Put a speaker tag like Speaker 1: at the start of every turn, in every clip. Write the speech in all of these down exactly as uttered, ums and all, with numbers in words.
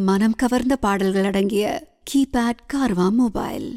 Speaker 1: மனம் கவர்ந்த பாடல்கள் அடங்கிய கீபேட் கார்வா மொபைல்.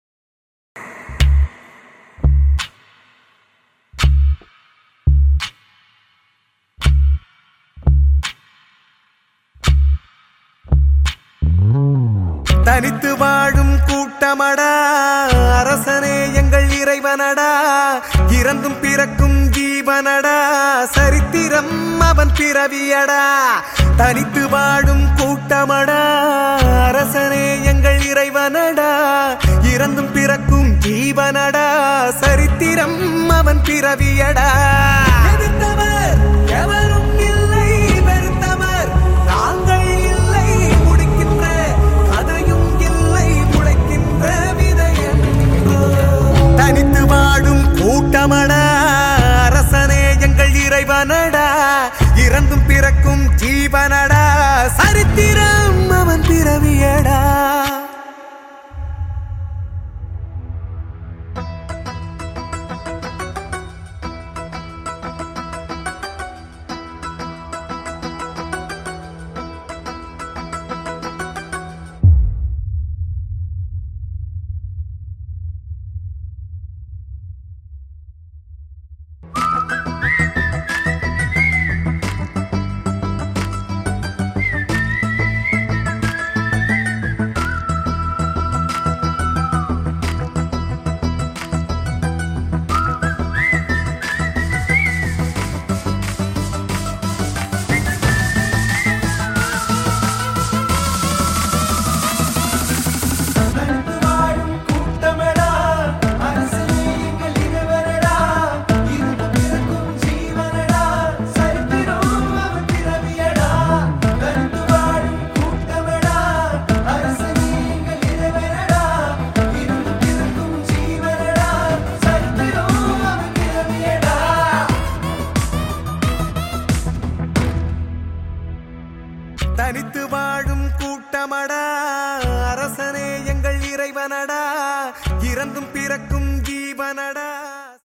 Speaker 2: தனித்து வாழும் கூட்டமடா, அரசனே எங்கள் இறைவனடா, இறந்தும் பிறக்கும் ஜீவனடா, சரித்திரம் அவன் பிறவியடா. தனித்து வாழும் கூட்டமடா, அரசனே எங்கள் இறைவனடா, இறந்தும் பிறக்கும் ஜீவனடா, சரித்திரம் அவன் பிறவியடா. எதிர்த்தவர் எவரும் இல்லை, வெறுத்தவர் நாங்கள் இல்லை, முடிக்கின்ற கதையும் இல்லை, முளைக்கின்ற விதையன்றோ. தனித்து வாழும் கூட்டமடா, அரசனே எங்கள் இறைவனடா, இறந்தும் பிறக்கும் ஜீவனடா, சரித்திரம் அவன் பிறவியடா. தனித்து வாழும் கூட்டமடா, அரசனே எங்கள் இறைவனடா, இறந்தும் பிறக்கும் ஜீவனடா.